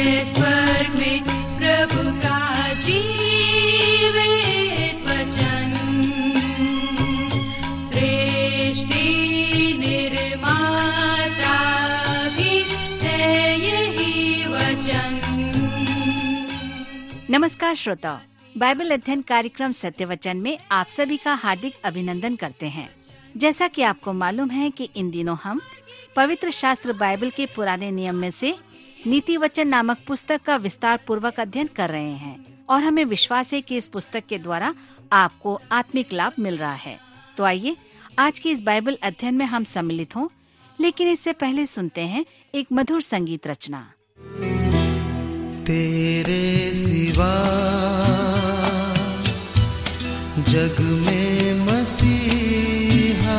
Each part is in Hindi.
है स्वर्ग में प्रभु का जीवित वचन। सृष्टि निर्माता भी है यही वचन। नमस्कार श्रोताओ, बाइबल अध्ययन कार्यक्रम सत्य वचन में आप सभी का हार्दिक अभिनंदन करते हैं। जैसा कि आपको मालूम है कि इन दिनों हम पवित्र शास्त्र बाइबल के पुराने नियम में से नीति वचन नामक पुस्तक का विस्तार पूर्वक अध्ययन कर रहे हैं और हमें विश्वास है कि इस पुस्तक के द्वारा आपको आत्मिक लाभ मिल रहा है। तो आइए आज के इस बाइबल अध्ययन में हम सम्मिलित हों, लेकिन इससे पहले सुनते हैं एक मधुर संगीत रचना। तेरे सिवा जग में मसीहा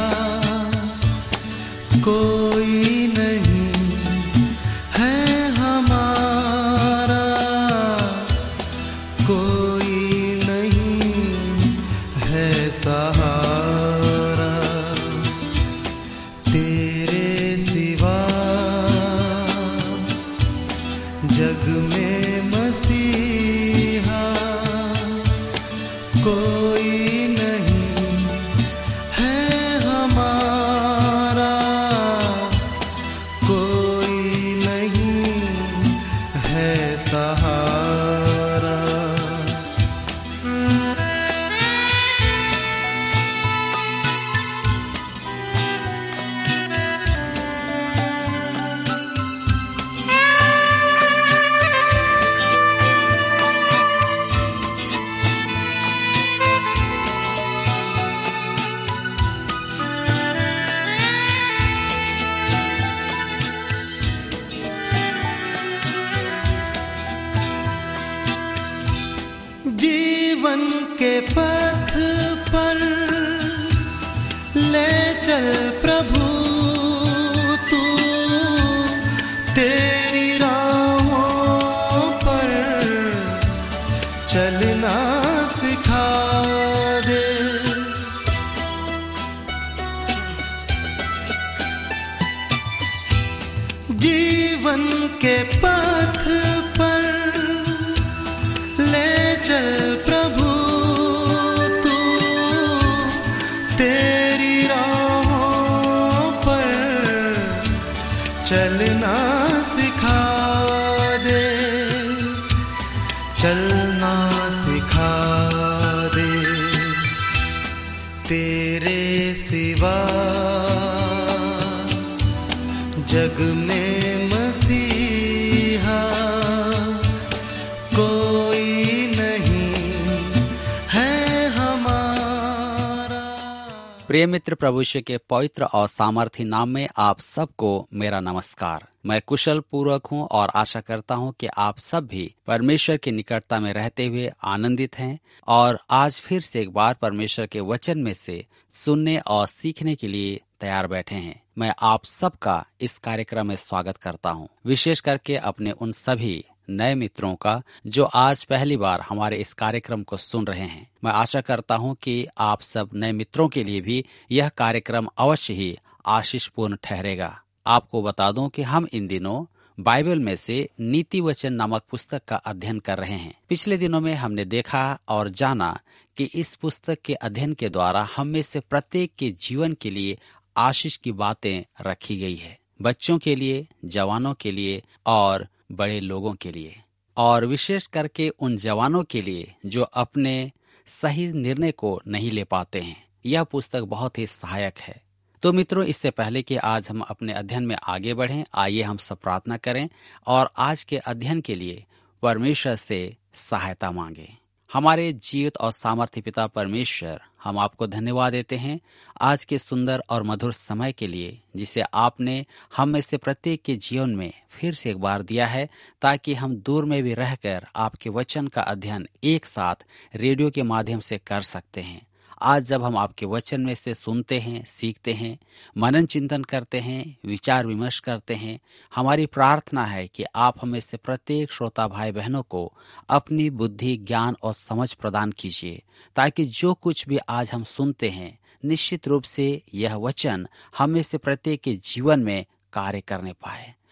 कोई नहीं है हमारा, कोई नहीं है सहारा। तेरे सिवा जग में मसीहा कोई नहीं है हमारा, कोई नहीं है सहारा। जीवन के पथ पर ले चल प्रभु तू, तेरी राहों पर चलना सिखा दे। जीवन के पथ पर ले चल प्रभु तू, तेरी राहों पर चलना सिखा दे, चलना सिखा दे। तेरे सिवा जग में मसीहा कोई नहीं है हमारा। प्रिय मित्र, प्रभु यीशु के पवित्र और सामर्थी नाम में आप सबको मेरा नमस्कार। मैं कुशल पूर्वक हूँ और आशा करता हूँ कि आप सब भी परमेश्वर की निकटता में रहते हुए आनंदित हैं और आज फिर से एक बार परमेश्वर के वचन में से सुनने और सीखने के लिए तैयार बैठे हैं। मैं आप सबका इस कार्यक्रम में स्वागत करता हूँ, विशेष करके अपने उन सभी नए मित्रों का जो आज पहली बार हमारे इस कार्यक्रम को सुन रहे हैं। मैं आशा करता हूं कि आप सब नए मित्रों के लिए भी यह कार्यक्रम अवश्य ही आशीषपूर्ण ठहरेगा। आपको बता दूं कि हम इन दिनों बाइबल में से नीति वचन नामक पुस्तक का अध्ययन कर रहे हैं। पिछले दिनों में हमने देखा और जाना कि इस पुस्तक के अध्ययन के द्वारा हम में से प्रत्येक के जीवन के लिए आशीष की बातें रखी गई है, बच्चों के लिए, जवानों के लिए और बड़े लोगों के लिए, और विशेष करके उन जवानों के लिए जो अपने सही निर्णय को नहीं ले पाते हैं। यह पुस्तक बहुत ही सहायक है। तो मित्रों, इससे पहले कि आज हम अपने अध्ययन में आगे बढ़ें, आइए हम सब प्रार्थना करें और आज के अध्ययन के लिए परमेश्वर से सहायता मांगें। हमारे जीवित और सामर्थ्य पिता परमेश्वर, हम आपको धन्यवाद देते हैं आज के सुंदर और मधुर समय के लिए, जिसे आपने हम में से प्रत्येक के जीवन में फिर से एक बार दिया है, ताकि हम दूर में भी रहकर आपके वचन का अध्ययन एक साथ रेडियो के माध्यम से कर सकते हैं। आज जब हम आपके वचन में से सुनते हैं, सीखते हैं, मनन चिंतन करते हैं, विचार विमर्श करते हैं, हमारी प्रार्थना है कि आप हमें से प्रत्येक श्रोता भाई बहनों को अपनी बुद्धि, ज्ञान और समझ प्रदान कीजिए, ताकि जो कुछ भी आज हम सुनते हैं, निश्चित रूप से यह वचन हमें से प्रत्येक के जीवन में कार्य करने पाए।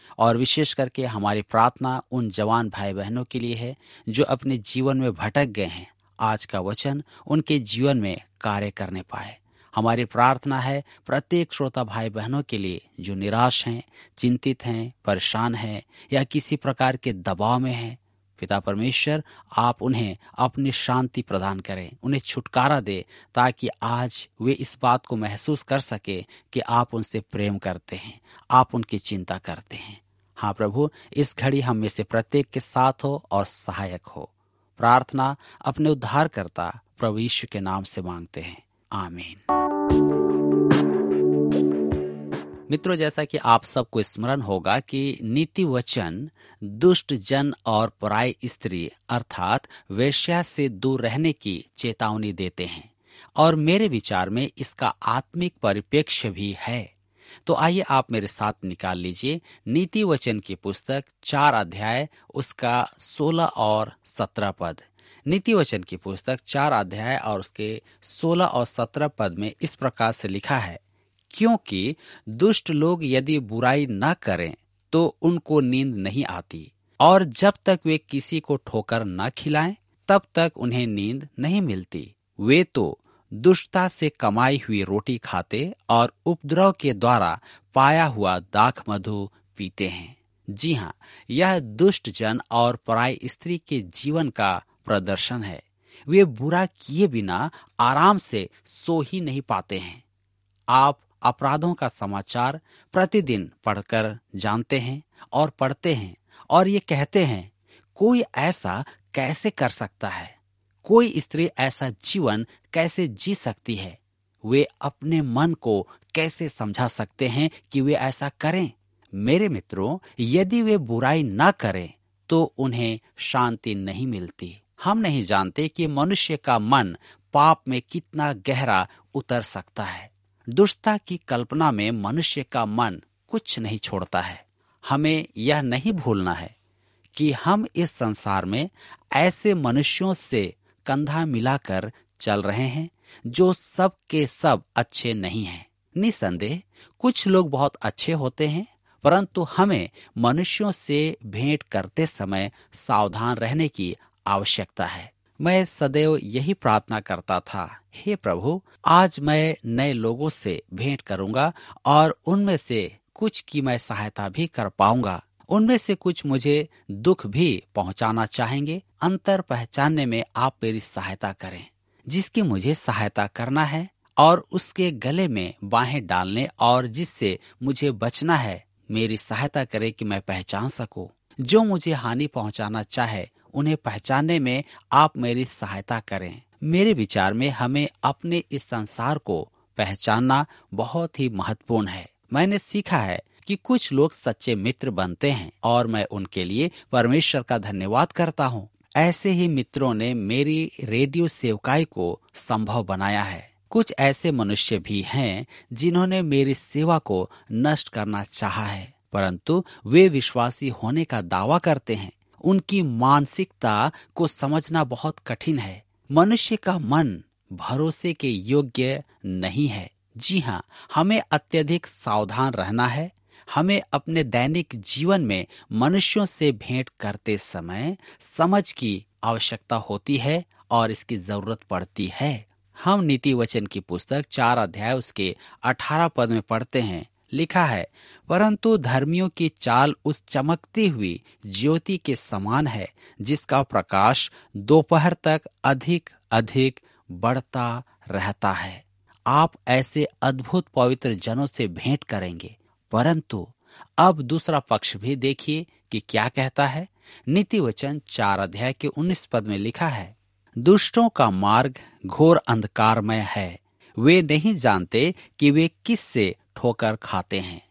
और विशेष करके हमारी प्रार्थना उन जवान भाई बहनों के लिए है जो अपने जीवन में भटक गए हैं। आज का वचन उनके जीवन में कार्य करने पाए। हमारी प्रार्थना है प्रत्येक श्रोता भाई बहनों के लिए जो निराश हैं, चिंतित हैं, परेशान हैं या किसी प्रकार के दबाव में हैं। पिता परमेश्वर, आप उन्हें अपनी शांति प्रदान करें, उन्हें छुटकारा दे, ताकि आज वे इस बात को महसूस कर सके कि आप उनसे प्रेम करते हैं, आप उनकी चिंता करते हैं। हाँ प्रभु, इस घड़ी हम में से प्रत्येक के साथ हो और सहायक हो। प्रार्थना अपने उद्धारकर्ता प्रभु यीशु के नाम से मांगते हैं, आमीन। मित्रों, जैसा कि आप सबको स्मरण होगा कि नीति वचन दुष्ट जन और पराई स्त्री अर्थात वेश्या से दूर रहने की चेतावनी देते हैं, और मेरे विचार में इसका आत्मिक परिप्रेक्ष्य भी है। तो आइए आप मेरे साथ निकाल लीजिए नीति वचन की पुस्तक 4 अध्याय उसका 16 और 17 पद। नीति वचन की पुस्तक 4 अध्याय और उसके 16 और 17 पद में इस प्रकार से लिखा है, क्योंकि दुष्ट लोग यदि बुराई न करें तो उनको नींद नहीं आती, और जब तक वे किसी को ठोकर न खिलाएं तब तक उन्हें नींद नहीं मिलती। वे तो दुष्टता से कमाई हुई रोटी खाते और उपद्रव के द्वारा पाया हुआ दाख मधु पीते हैं। जी हाँ, यह दुष्ट जन और पराई स्त्री के जीवन का प्रदर्शन है। वे बुरा किए बिना आराम से सो ही नहीं पाते हैं। आप अपराधों का समाचार प्रतिदिन पढ़कर जानते हैं और पढ़ते हैं, और ये कहते हैं, कोई ऐसा कैसे कर सकता है, कोई स्त्री ऐसा जीवन कैसे जी सकती है, वे अपने मन को कैसे समझा सकते हैं कि वे ऐसा करें। मेरे मित्रों, यदि वे बुराई न करें तो उन्हें शांति नहीं मिलती। हम नहीं जानते कि मनुष्य का मन पाप में कितना गहरा उतर सकता है। दुष्टता की कल्पना में मनुष्य का मन कुछ नहीं छोड़ता है। हमें यह नहीं भूलना है कि हम इस संसार में ऐसे मनुष्यों से कंधा मिलाकर चल रहे हैं जो सब के सब अच्छे नहीं हैं। निसंदेह कुछ लोग बहुत अच्छे होते हैं, परंतु हमें मनुष्यों से भेंट करते समय सावधान रहने की आवश्यकता है। मैं सदैव यही प्रार्थना करता था, हे प्रभु, आज मैं नए लोगों से भेंट करूंगा और उनमें से कुछ की मैं सहायता भी कर पाऊंगा। उनमें से कुछ मुझे दुख भी पहुंचाना चाहेंगे। अंतर पहचानने में आप मेरी सहायता करें। जिसकी मुझे सहायता करना है और उसके गले में बाहें डालने और जिससे मुझे बचना है, मेरी सहायता करें कि मैं पहचान सकूं। जो मुझे हानि पहुंचाना चाहे, उन्हें पहचानने में आप मेरी सहायता करें। मेरे विचार में हमें अपने इस संसार को पहचानना बहुत ही महत्वपूर्ण है। मैंने सीखा है कि कुछ लोग सच्चे मित्र बनते हैं और मैं उनके लिए परमेश्वर का धन्यवाद करता हूँ। ऐसे ही मित्रों ने मेरी रेडियो सेवकाई को संभव बनाया है। कुछ ऐसे मनुष्य भी हैं जिन्होंने मेरी सेवा को नष्ट करना चाहा है, परंतु वे विश्वासी होने का दावा करते हैं। उनकी मानसिकता को समझना बहुत कठिन है। मनुष्य का मन भरोसे के योग्य नहीं है। जी हाँ, हमें अत्यधिक सावधान रहना है। हमें अपने दैनिक जीवन में मनुष्यों से भेंट करते समय समझ की आवश्यकता होती है और इसकी जरूरत पड़ती है। हम नीति वचन की पुस्तक 4 अध्याय उसके 18 पद में पढ़ते हैं, लिखा है, परंतु धर्मियों की चाल उस चमकती हुई ज्योति के समान है जिसका प्रकाश दोपहर तक अधिक अधिक बढ़ता रहता है। आप ऐसे अद्भुत पवित्र जनों से भेंट करेंगे, परंतु अब दूसरा पक्ष भी देखिए कि क्या कहता है। नीति वचन 4 अध्याय के 19 पद में लिखा है, दुष्टों का मार्ग घोर अंधकारमय है, वे नहीं जानते कि वे किस से ठोकर खाते हैं।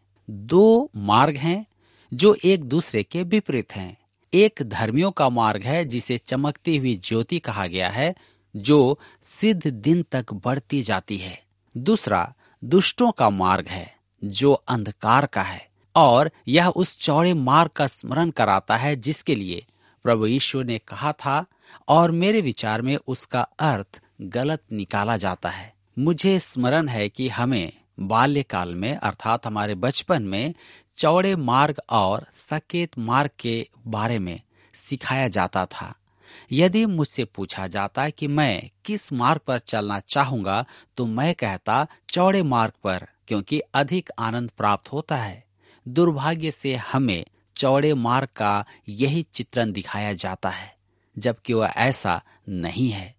2 मार्ग हैं जो एक दूसरे के विपरीत हैं। एक धर्मियों का मार्ग है जिसे चमकती हुई ज्योति कहा गया है, जो सिद्ध दिन तक बढ़ती जाती है। दूसरा दुष्टों का मार्ग है जो अंधकार का है, और यह उस चौड़े मार्ग का स्मरण कराता है जिसके लिए प्रभु यीशु ने कहा था, और मेरे विचार में उसका अर्थ गलत निकाला जाता है। मुझे स्मरण है कि हमें बाल्यकाल में अर्थात हमारे बचपन में चौड़े मार्ग और सकेत मार्ग के बारे में सिखाया जाता था। यदि मुझसे पूछा जाता कि मैं किस मार्ग पर चलना चाहूंगा तो मैं कहता चौड़े मार्ग पर, क्योंकि अधिक आनंद प्राप्त होता है। दुर्भाग्य से हमें चौड़े मार्ग का यही चित्रण दिखाया जाता है, जबकि वह ऐसा नहीं है।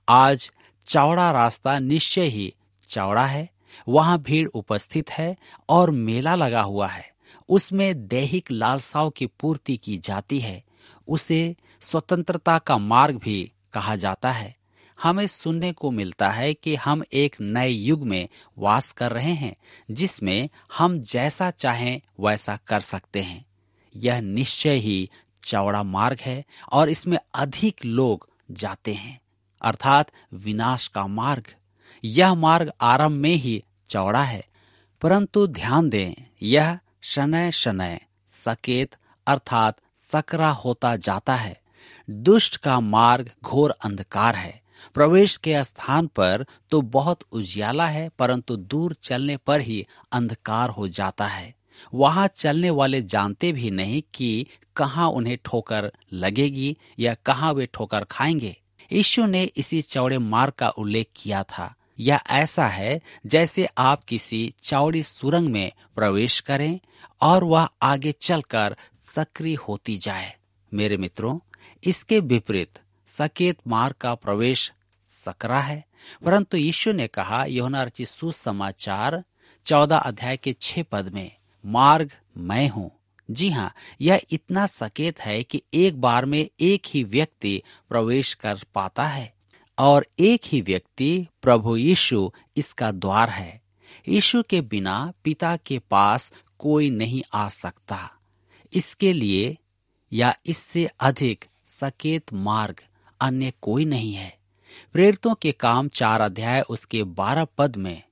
आज चौड़ा रास्ता निश्चय ही चौड़ा है, वहां भीड़ उपस्थित है और मेला लगा हुआ है। उसमें दैहिक लालसाओं की पूर्ति की जाती है। उसे स्वतंत्रता का मार्ग भी कहा जाता है। हमें सुनने को मिलता है कि हम एक नए युग में वास कर रहे हैं, जिसमें हम जैसा चाहें वैसा कर सकते हैं। यह निश्चय ही चौड़ा मार्ग है और इसमें अधिक लोग जाते हैं, अर्थात विनाश का मार्ग। यह मार्ग आरंभ में ही चौड़ा है, परंतु ध्यान दें, यह शनय शनय सकेत अर्थात सकरा होता जाता है। दुष्ट का मार्ग घोर अंधकार है। प्रवेश के स्थान पर तो बहुत उजियाला है, परंतु दूर चलने पर ही अंधकार हो जाता है। वहां चलने वाले जानते भी नहीं कि कहां उन्हें ठोकर लगेगी या कहां वे ठोकर खाएंगे। यीशु ने इसी चौड़े मार्ग का उल्लेख किया था। यह ऐसा है जैसे आप किसी चौड़ी सुरंग में प्रवेश करें और वह आगे चलकर सक्रिय होती जाए। मेरे मित्रों, इसके विपरीत सकेत मार्ग का प्रवेश सकरा है। परंतु यीशु ने कहा यूहन्ना रचित सुसमाचार 14 अध्याय के 6 पद में, मार्ग मैं हूँ। जी हाँ, यह इतना सकेत है कि एक बार में एक ही व्यक्ति प्रवेश कर पाता है और एक ही व्यक्ति प्रभु यीशु इसका द्वार है। यीशु के बिना पिता के पास कोई नहीं आ सकता। इसके लिए या इससे अधिक सकेत मार्ग अन्य कोई नहीं है। प्रेरितों के काम 4 अध्याय उसके 12 पद में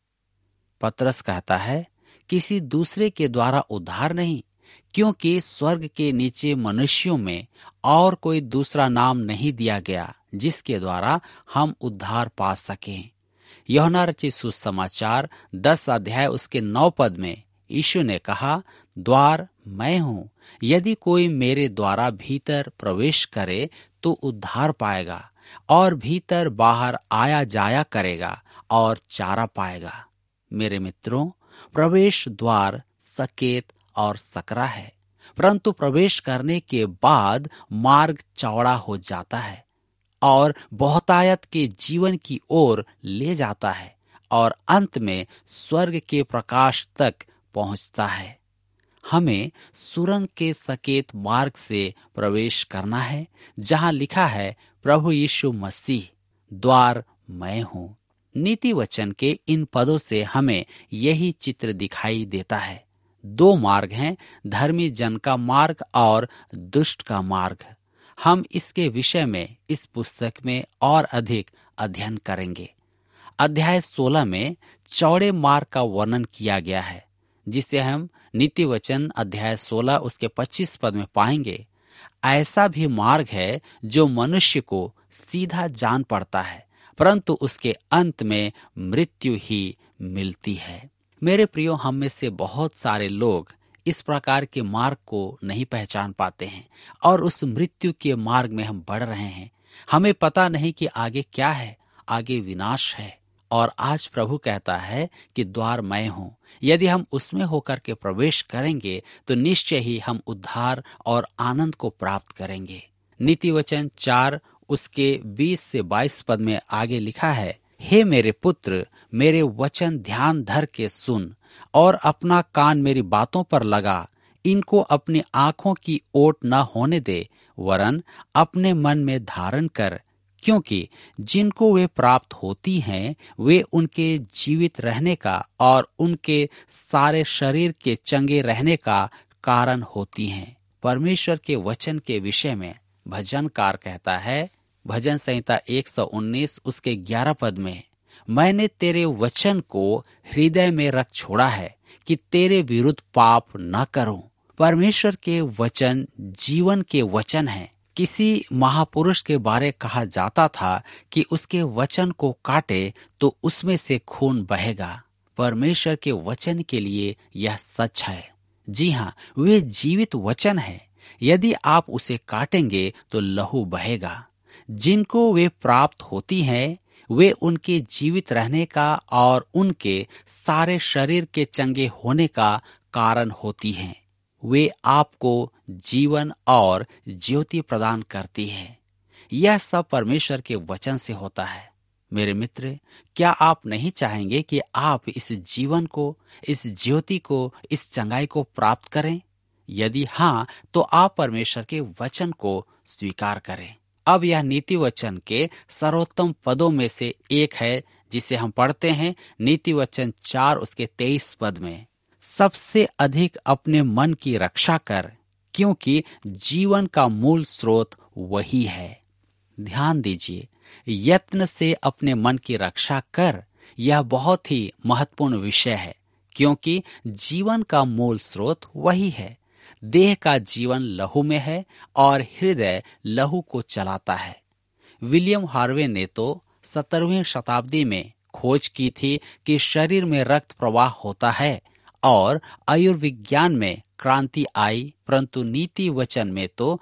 पतरस कहता है, किसी दूसरे के द्वारा उद्धार नहीं, क्योंकि स्वर्ग के नीचे मनुष्यों में और कोई दूसरा नाम नहीं दिया गया जिसके द्वारा हम उद्धार पा सकें। यूहन्ना रचित सुसमाचार 10 अध्याय उसके 9 पद में यीशु ने कहा, द्वार मैं हूँ, यदि कोई मेरे द्वारा भीतर प्रवेश करे तो उद्धार पाएगा और भीतर बाहर आया जाया करेगा और चारा पाएगा। मेरे मित्रों, प्रवेश द्वार सकेत और सकरा है, परंतु प्रवेश करने के बाद मार्ग चौड़ा हो जाता है और बहुतायत के जीवन की ओर ले जाता है और अंत में स्वर्ग के प्रकाश तक पहुंचता है। हमें सुरंग के सकेत मार्ग से प्रवेश करना है, जहां लिखा है प्रभु यीशु मसीह द्वार मैं हूँ। नीति वचन के इन पदों से हमें यही चित्र दिखाई देता है। 2 मार्ग हैं, धर्मी जन का मार्ग और दुष्ट का मार्ग। हम इसके विषय में इस पुस्तक में और अधिक अध्ययन करेंगे। अध्याय 16 में चौड़े मार्ग का वर्णन किया गया है, जिसे हम नीति वचन अध्याय 16 उसके 25 पद में पाएंगे। ऐसा भी मार्ग है जो मनुष्य को सीधा जान पड़ता है, परंतु उसके अंत में मृत्यु ही मिलती है। मेरे प्रियो, हम में से बहुत सारे लोग इस प्रकार के मार्ग को नहीं पहचान पाते हैं और उस मृत्यु के मार्ग में हम बढ़ रहे हैं। हमें पता नहीं कि आगे क्या है, आगे विनाश है। और आज प्रभु कहता है कि द्वार मैं हूँ। यदि हम उसमें होकर के प्रवेश करेंगे तो निश्चय ही हम उद्धार और आनंद को प्राप्त करेंगे। नीति वचन 4 उसके 20 से 22 पद में आगे लिखा है, हे मेरे पुत्र, मेरे वचन ध्यान धर के सुन और अपना कान मेरी बातों पर लगा। इनको अपनी आंखों की ओट न होने दे, वरन अपने मन में धारण कर, क्योंकि जिनको वे प्राप्त होती हैं वे उनके जीवित रहने का और उनके सारे शरीर के चंगे रहने का कारण होती हैं। परमेश्वर के वचन के विषय में भजनकार कहता है, भजन संहिता 119 उसके 11 पद में, मैंने तेरे वचन को हृदय में रख छोड़ा है कि तेरे विरुद्ध पाप न करूं। परमेश्वर के वचन जीवन के वचन हैं। किसी महापुरुष के बारे कहा जाता था कि उसके वचन को काटे तो उसमें से खून बहेगा। परमेश्वर के वचन के लिए यह सच है। जी हाँ, वे जीवित वचन है। यदि आप उसे काटेंगे तो लहू बहेगा। जिनको वे प्राप्त होती हैं, वे उनके जीवित रहने का और उनके सारे शरीर के चंगे होने का कारण होती हैं। वे आपको जीवन और ज्योति प्रदान करती है। यह सब परमेश्वर के वचन से होता है। मेरे मित्र, क्या आप नहीं चाहेंगे कि आप इस जीवन को, इस ज्योति को, इस चंगाई को प्राप्त करें? यदि हाँ, तो आप परमेश्वर के वचन को स्वीकार करें। अब यह नीति वचन के सर्वोत्तम पदों में से एक है, जिसे हम पढ़ते हैं नीति वचन 4 उसके 23 पद में। सबसे अधिक अपने मन की रक्षा कर, क्योंकि जीवन का मूल स्रोत वही है। ध्यान दीजिए, यत्न से अपने मन की रक्षा कर, यह बहुत ही महत्वपूर्ण विषय है, क्योंकि जीवन का मूल स्रोत वही है। देह का जीवन लहू में है और हृदय लहू को चलाता है। विलियम हार्वे ने तो 17वीं शताब्दी में खोज की थी कि शरीर में रक्त प्रवाह होता है और आयुर्विज्ञान में क्रांति आई, परंतु नीति वचन में तो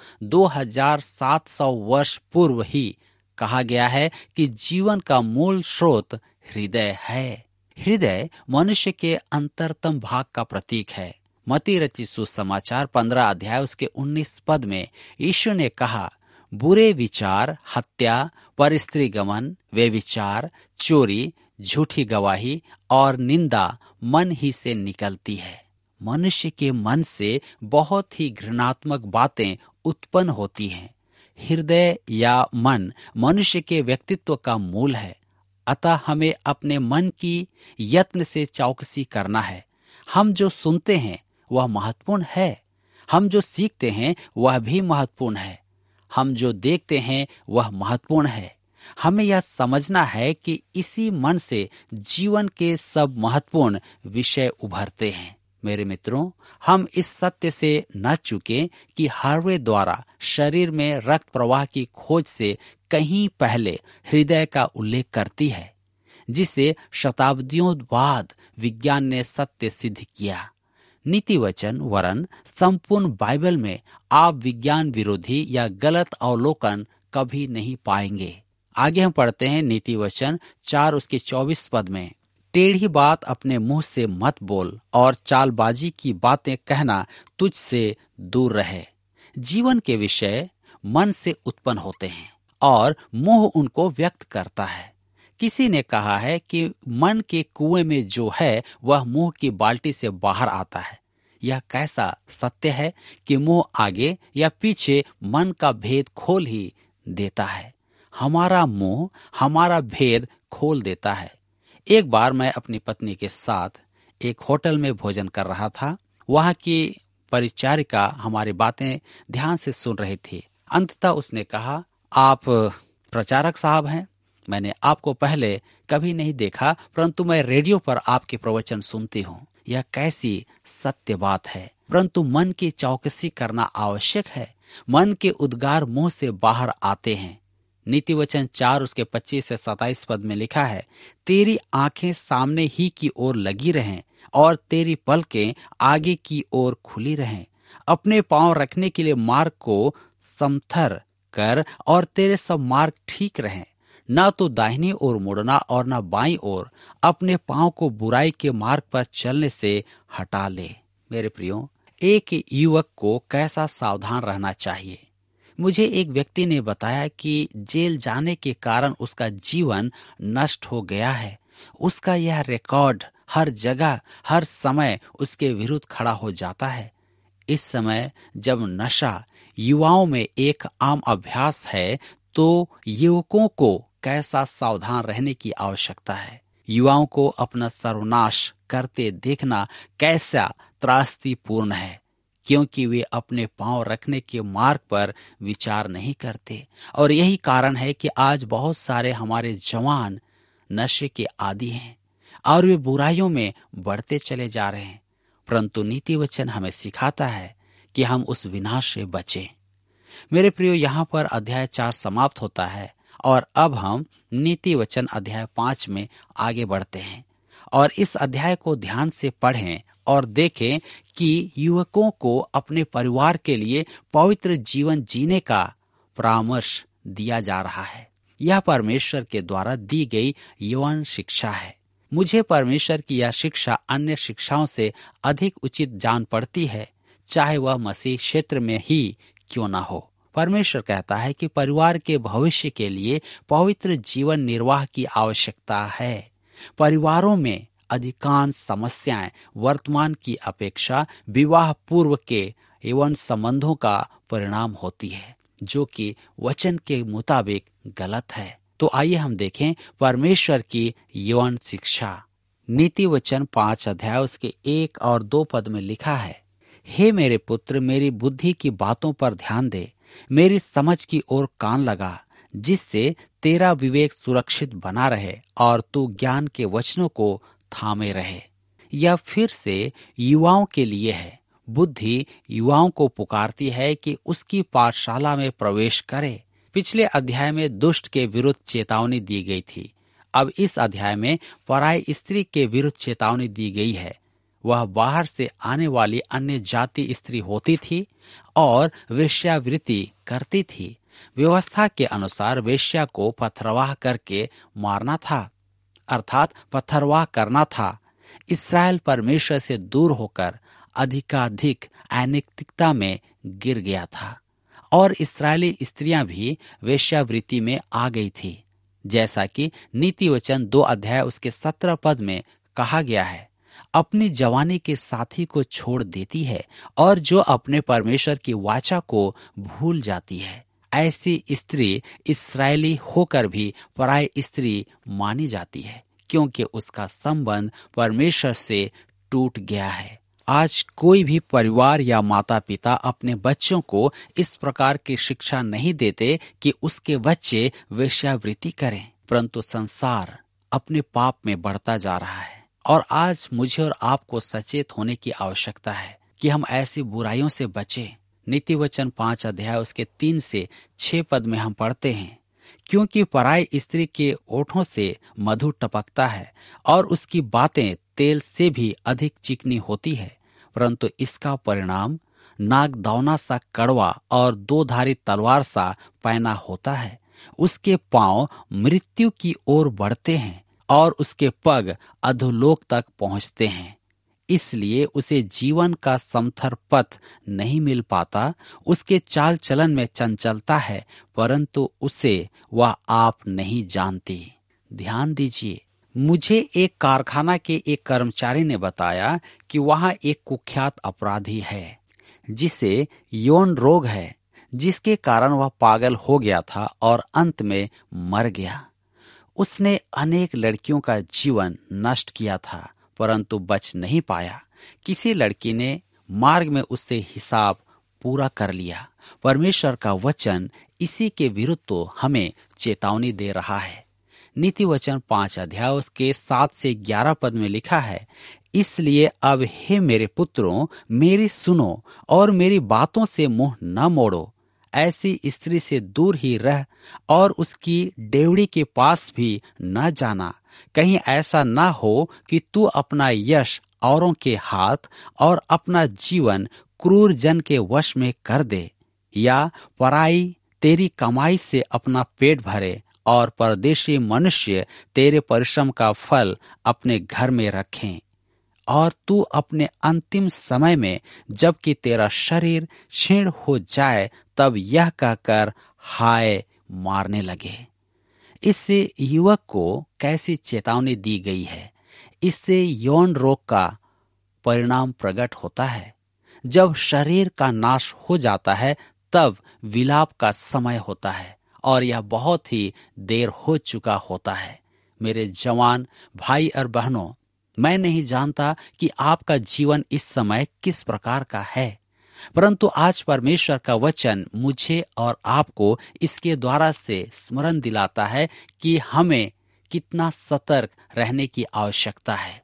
2700 वर्ष पूर्व ही कहा गया है कि जीवन का मूल स्रोत हृदय है। हृदय मनुष्य के अंतरतम भाग का प्रतीक है। मत्ती रचित सुसमाचार 15 अध्याय उसके 19 पद में यीशु ने कहा, बुरे विचार, हत्या, परस्त्री गमन, व्यभिचार, चोरी, झूठी गवाही और निंदा मन ही से निकलती है। मनुष्य के मन से बहुत ही घृणात्मक बातें उत्पन्न होती हैं। हृदय या मन मनुष्य के व्यक्तित्व का मूल है। अतः हमें अपने मन की यत्न से चौकसी करना है। हम जो सुनते हैं वह महत्वपूर्ण है, हम जो सीखते हैं वह भी महत्वपूर्ण है, हम जो देखते हैं वह महत्वपूर्ण है। हमें यह समझना है कि इसी मन से जीवन के सब महत्वपूर्ण विषय उभरते हैं। मेरे मित्रों, हम इस सत्य से न चूकें कि हार्वे द्वारा शरीर में रक्त प्रवाह की खोज से कहीं पहले हृदय का उल्लेख करती है, जिसे शताब्दियों बाद विज्ञान ने सत्य सिद्ध किया। नीति वचन वरन संपूर्ण बाइबल में आप विज्ञान विरोधी या गलत अवलोकन कभी नहीं पाएंगे। आगे हम पढ़ते हैं नीति वचन 4 उसके 24 पद में, टेढ़ी बात अपने मुंह से मत बोल और चालबाजी की बातें कहना तुझसे दूर रहे। जीवन के विषय मन से उत्पन्न होते हैं और मुंह उनको व्यक्त करता है। किसी ने कहा है कि मन के कुएं में जो है वह मुंह की बाल्टी से बाहर आता है। यह कैसा सत्य है कि मुंह आगे या पीछे मन का भेद खोल ही देता है। हमारा मुंह हमारा भेद खोल देता है। एक बार मैं अपनी पत्नी के साथ एक होटल में भोजन कर रहा था। वहां की परिचारिका हमारी बातें ध्यान से सुन रही थी। अंततः उसने कहा, आप प्रचारक साहब हैं? मैंने आपको पहले कभी नहीं देखा, परंतु मैं रेडियो पर आपके प्रवचन सुनती हूँ। यह कैसी सत्य बात है। परंतु मन की चौकसी करना आवश्यक है। मन के उद्गार मुंह से बाहर आते हैं। नीति वचन 4 उसके 25 से 27 पद में लिखा है, तेरी आंखें सामने ही की ओर लगी रहें और तेरी पलकें आगे की ओर खुली रहें। अपने पांव रखने के लिए मार्ग को समथर कर और तेरे सब मार्ग ठीक रहें। न तो दाहिनी ओर मुड़ना और न बाईं ओर। अपने पांव को बुराई के मार्ग पर चलने से हटा ले। मेरे प्रियो, एक युवक को कैसा सावधान रहना चाहिए। मुझे एक व्यक्ति ने बताया कि जेल जाने के कारण उसका जीवन नष्ट हो गया है। उसका यह रिकॉर्ड हर जगह हर समय उसके विरुद्ध खड़ा हो जाता है। इस समय जब नशा युवाओं में एक आम अभ्यास है, तो युवकों को कैसा सावधान रहने की आवश्यकता है। युवाओं को अपना सर्वनाश करते देखना कैसा त्रासदीपूर्ण है, क्योंकि वे अपने पांव रखने के मार्ग पर विचार नहीं करते। और यही कारण है कि आज बहुत सारे हमारे जवान नशे के आदी हैं और वे बुराइयों में बढ़ते चले जा रहे हैं। परंतु नीति वचन हमें सिखाता है कि हम उस विनाश से बचें। मेरे प्रियो, यहाँ पर अध्याय 4 समाप्त होता है और अब हम नीति वचन अध्याय 5 में आगे बढ़ते हैं। और इस अध्याय को ध्यान से पढ़ें और देखें कि युवकों को अपने परिवार के लिए पवित्र जीवन जीने का परामर्श दिया जा रहा है। यह परमेश्वर के द्वारा दी गई यौवन शिक्षा है। मुझे परमेश्वर की यह शिक्षा अन्य शिक्षाओं से अधिक उचित जान पड़ती है, चाहे वह मसीह क्षेत्र में ही क्यों ना हो। परमेश्वर कहता है कि परिवार के भविष्य के लिए पवित्र जीवन निर्वाह की आवश्यकता है। परिवारों में अधिकांश समस्याएं वर्तमान की अपेक्षा विवाह पूर्व के यौवन संबंधों का परिणाम होती है, जो कि वचन के मुताबिक गलत है। तो आइए हम देखें परमेश्वर की यौवन शिक्षा। नीति वचन 5 अध्याय उसके 1 और 2 पद में लिखा है, हे मेरे पुत्र, मेरी बुद्धि की बातों पर ध्यान दे, मेरी समझ की ओर कान लगा, जिससे तेरा विवेक सुरक्षित बना रहे और तू ज्ञान के वचनों को थामे रहे। यह फिर से युवाओं के लिए है। बुद्धि युवाओं को पुकारती है कि उसकी पाठशाला में प्रवेश करे। पिछले अध्याय में दुष्ट के विरुद्ध चेतावनी दी गई थी। अब इस अध्याय में पराई स्त्री के विरुद्ध चेतावनी दी गई है। वह बाहर से आने वाली अन्य जाति स्त्री होती थी और वेश्यावृत्ति करती थी। व्यवस्था के अनुसार वेश्या को पथरवाह करके मारना था, अर्थात पथरवाह करना था। इस्राएल परमेश्वर से दूर होकर अधिकाधिक अनैतिकता में गिर गया था और इस्राएली स्त्रियां भी वेश्यावृत्ति में आ गई थी, जैसा कि नीति वचन 2 अध्याय उसके 17 पद में कहा गया है। अपनी जवानी के साथी को छोड़ देती है और जो अपने परमेश्वर की वाचा को भूल जाती है, ऐसी स्त्री इस्राएली होकर भी पराई स्त्री मानी जाती है, क्योंकि उसका संबंध परमेश्वर से टूट गया है। आज कोई भी परिवार या माता पिता अपने बच्चों को इस प्रकार की शिक्षा नहीं देते कि उसके बच्चे वेश्यावृत्ति करें, परंतु संसार अपने पाप में बढ़ता जा रहा है और आज मुझे और आपको सचेत होने की आवश्यकता है कि हम ऐसी बुराइयों से बचें। नीति वचन 5 अध्याय उसके 3 से 6 पद में हम पढ़ते हैं, क्योंकि पराई स्त्री के ओठों से मधु टपकता है और उसकी बातें तेल से भी अधिक चिकनी होती है, परंतु इसका परिणाम नागदौना सा कड़वा और 2 धारी तलवार सा पैना होता है। उसके पांव मृत्यु की ओर बढ़ते हैं और उसके पग अधोलोक तक पहुंचते हैं। इसलिए उसे जीवन का समथर पथ नहीं मिल पाता। उसके चाल चलन में चंचलता है, परंतु उसे वह आप नहीं जानती। ध्यान दीजिए, मुझे एक कारखाना के एक कर्मचारी ने बताया कि वहां एक कुख्यात अपराधी है जिसे यौन रोग है, जिसके कारण वह पागल हो गया था और अंत में मर गया। उसने अनेक लड़कियों का जीवन नष्ट किया था, परंतु बच नहीं पाया। किसी लड़की ने मार्ग में उससे हिसाब पूरा कर लिया। परमेश्वर का वचन इसी के विरुद्ध तो हमें चेतावनी दे रहा है। नीति वचन 5 अध्याय उसके 7 से 11 पद में लिखा है, इसलिए अब हे मेरे पुत्रों, मेरी सुनो और मेरी बातों से मुंह न मोड़ो। ऐसी स्त्री से दूर ही रह और उसकी डेवड़ी के पास भी न जाना, कहीं ऐसा न हो कि तू अपना यश औरों के हाथ और अपना जीवन क्रूर जन के वश में कर दे, या पराई तेरी कमाई से अपना पेट भरे और परदेशी मनुष्य तेरे परिश्रम का फल अपने घर में रखें। और तू अपने अंतिम समय में, जबकि तेरा शरीर क्षीण हो जाए, तब यह कहकर हाय मारने लगे। इससे युवक को कैसी चेतावनी दी गई है। इससे यौन रोग का परिणाम प्रकट होता है। जब शरीर का नाश हो जाता है तब विलाप का समय होता है और यह बहुत ही देर हो चुका होता है। मेरे जवान भाई और बहनों, मैं नहीं जानता कि आपका जीवन इस समय किस प्रकार का है, परंतु आज परमेश्वर का वचन मुझे और आपको इसके द्वारा से स्मरण दिलाता है कि हमें कितना सतर्क रहने की आवश्यकता है।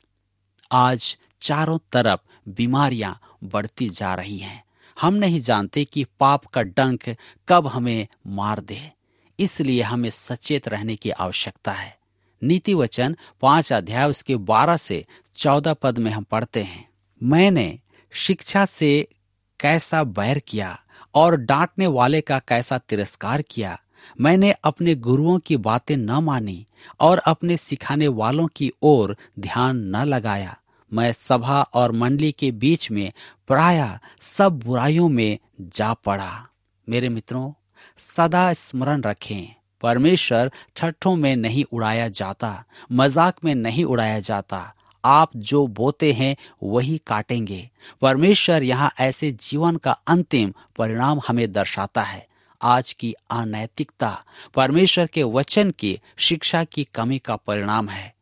आज चारों तरफ बीमारियां बढ़ती जा रही हैं। हम नहीं जानते कि पाप का डंक कब हमें मार दे, इसलिए हमें सचेत रहने की आवश्यकता है। नीति वचन 5 अध्याय उसके 12 से 14 पद में हम पढ़ते हैं, मैंने शिक्षा से कैसा बैर किया और डांटने वाले का कैसा तिरस्कार किया। मैंने अपने गुरुओं की बातें न मानी और अपने सिखाने वालों की ओर ध्यान न लगाया। मैं सभा और मंडली के बीच में प्रायः सब बुराइयों में जा पड़ा। मेरे मित्रों, सदा स्मरण रखें, परमेश्वर ठट्ठों में नहीं उड़ाया जाता, मजाक में नहीं उड़ाया जाता। आप जो बोते हैं वही काटेंगे। परमेश्वर यहाँ ऐसे जीवन का अंतिम परिणाम हमें दर्शाता है। आज की अनैतिकता परमेश्वर के वचन की शिक्षा की कमी का परिणाम है।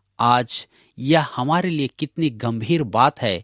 आज यह हमारे लिए कितनी गंभीर बात है।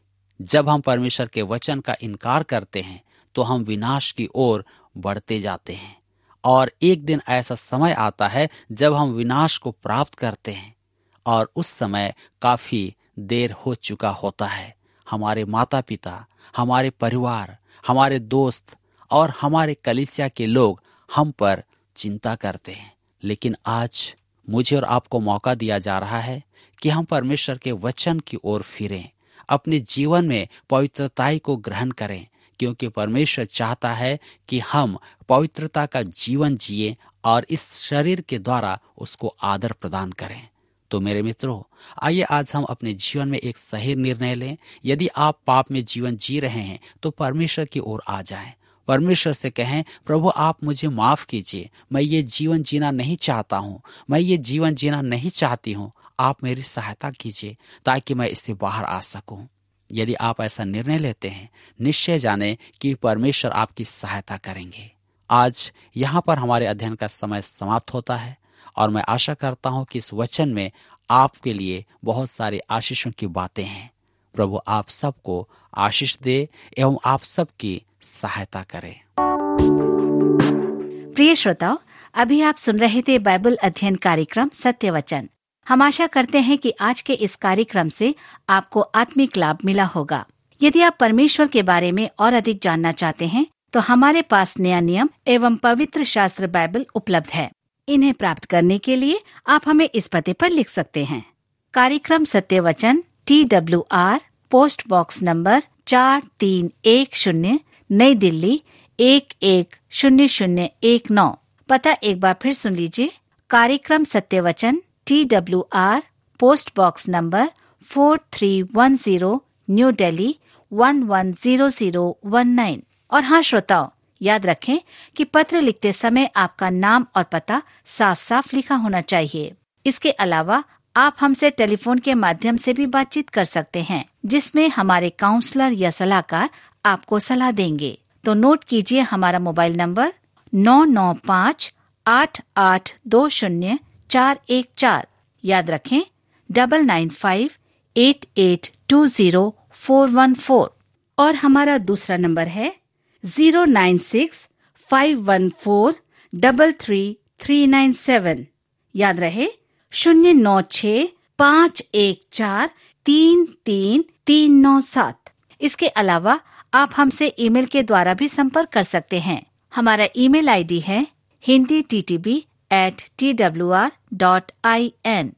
जब हम परमेश्वर के वचन का इनकार करते हैं तो हम विनाश की ओर बढ़ते जाते हैं, और एक दिन ऐसा समय आता है जब हम विनाश को प्राप्त करते हैं, और उस समय काफी देर हो चुका होता है। हमारे माता पिता, हमारे परिवार, हमारे दोस्त और हमारे कलीसिया के लोग हम पर चिंता करते हैं। लेकिन आज मुझे और आपको मौका दिया जा रहा है कि हम परमेश्वर के वचन की ओर फिरें, अपने जीवन में पवित्रताई को ग्रहण करें, क्योंकि परमेश्वर चाहता है कि हम पवित्रता का जीवन जिए और इस शरीर के द्वारा उसको आदर प्रदान करें। तो मेरे मित्रों, आइए आज हम अपने जीवन में एक सही निर्णय लें। यदि आप पाप में जीवन जी रहे हैं तो परमेश्वर की ओर आ जाएं। परमेश्वर से कहें, प्रभु आप मुझे माफ कीजिए, मैं ये जीवन जीना नहीं चाहता हूँ, मैं ये जीवन जीना नहीं चाहती हूँ, आप मेरी सहायता कीजिए ताकि मैं इससे बाहर आ सकूं। यदि आप ऐसा निर्णय लेते हैं, निश्चय जाने कि परमेश्वर आपकी सहायता करेंगे। आज यहाँ पर हमारे अध्ययन का समय समाप्त होता है, और मैं आशा करता हूँ कि इस वचन में आपके लिए बहुत सारे आशीषों की बातें हैं। प्रभु आप सबको आशीष दे एवं आप सबकी सहायता करे। प्रिय श्रोताओ, अभी आप सुन रहे थे बाइबल अध्ययन कार्यक्रम सत्य वचन। हम आशा करते हैं कि आज के इस कार्यक्रम से आपको आत्मिक लाभ मिला होगा। यदि आप परमेश्वर के बारे में और अधिक जानना चाहते हैं तो हमारे पास नया नियम एवं पवित्र शास्त्र बाइबल उपलब्ध है। इन्हें प्राप्त करने के लिए आप हमें इस पते पर लिख सकते हैं। कार्यक्रम Satya Vachan, TWR, post box number 4310, नई दिल्ली 110019। पता एक बार फिर सुन लीजिए। कार्यक्रम Satya Vachan, TWR, post box number 4310, new Delhi 110019। और हाँ श्रोताओ, याद रखें कि पत्र लिखते समय आपका नाम और पता साफ साफ लिखा होना चाहिए। इसके अलावा आप हमसे टेलीफोन के माध्यम से भी बातचीत कर सकते हैं, जिसमें हमारे काउंसलर या सलाहकार आपको सलाह देंगे। तो नोट कीजिए हमारा मोबाइल नंबर 9958820414। याद रखें 9958820414। और हमारा दूसरा नंबर है 09651433397। याद रहे 09651433397। इसके अलावा आप हमसे ईमेल के द्वारा भी संपर्क कर सकते हैं। हमारा ईमेल आईडी है hinditb@twr.in,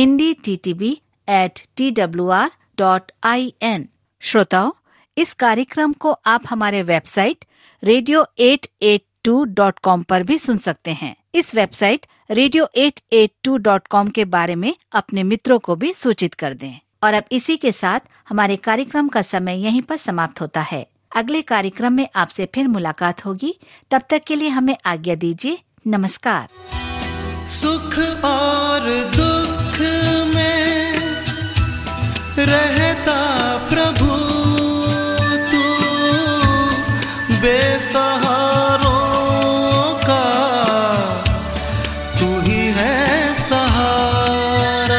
hinditb@twr.in। श्रोताओ, इस कार्यक्रम को आप हमारे वेबसाइट radio882.com पर भी सुन सकते हैं। इस वेबसाइट radio882.com के बारे में अपने मित्रों को भी सूचित कर दें। और अब इसी के साथ हमारे कार्यक्रम का समय यहीं पर समाप्त होता है। अगले कार्यक्रम में आपसे फिर मुलाकात होगी। तब तक के लिए हमें आज्ञा दीजिए। नमस्कार। सुख और दुख में रहता प्रभु तू, बेसहारों का तू ही है सहारा।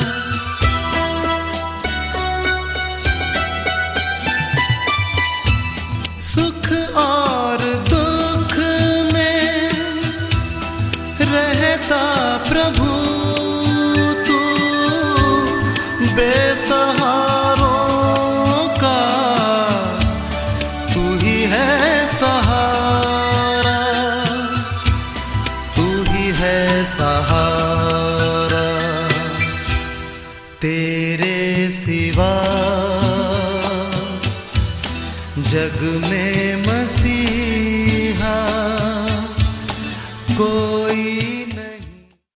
सुख और दुख में रहता प्रभु तू, बेसहारों का तू ही है सहारा, तू ही है सहारा। जग में मसीहा कोई